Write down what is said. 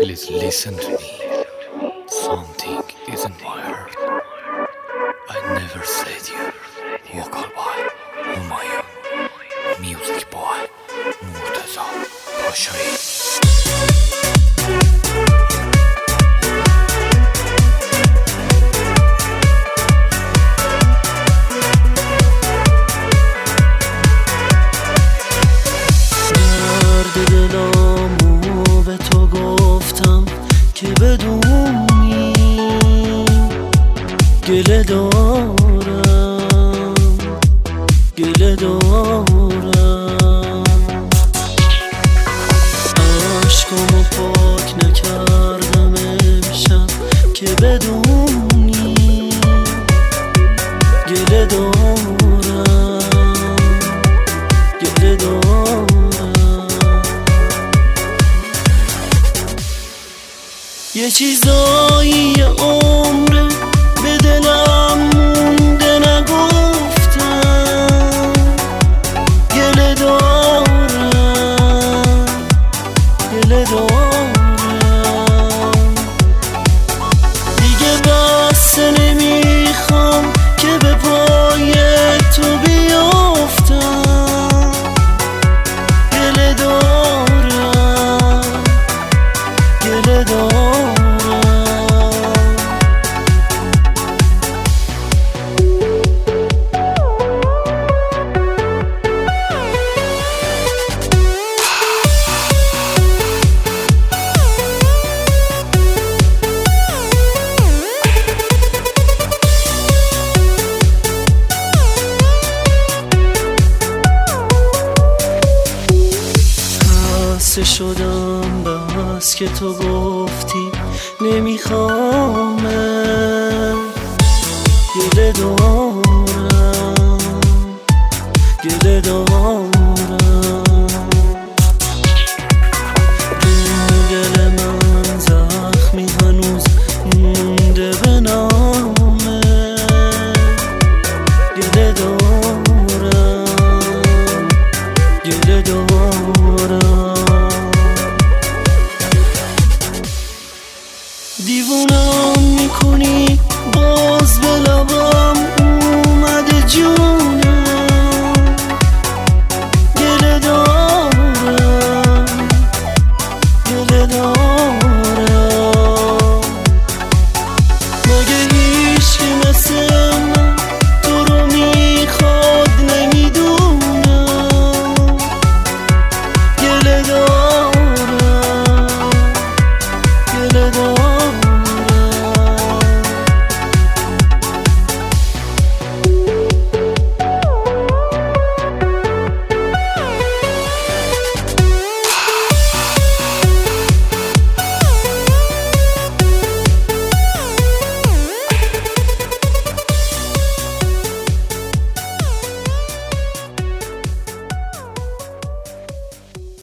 Please listen to me. Something is in my heart. I never said you. Vocal boy, Humayun. Music boy, Murtaza Pashayi. دلامو به تو گفتم که بدونی گله دارم عشقامو پاک نکردم امشب که بدونی گله دارم یه چیزایی عمره به دلم مونده نگفتم گله دارم دیگه بس نمیخوام که به پای تو بیافتم گله دارم خسته شدم بس که تو گفتی نمیخوامه گله دارم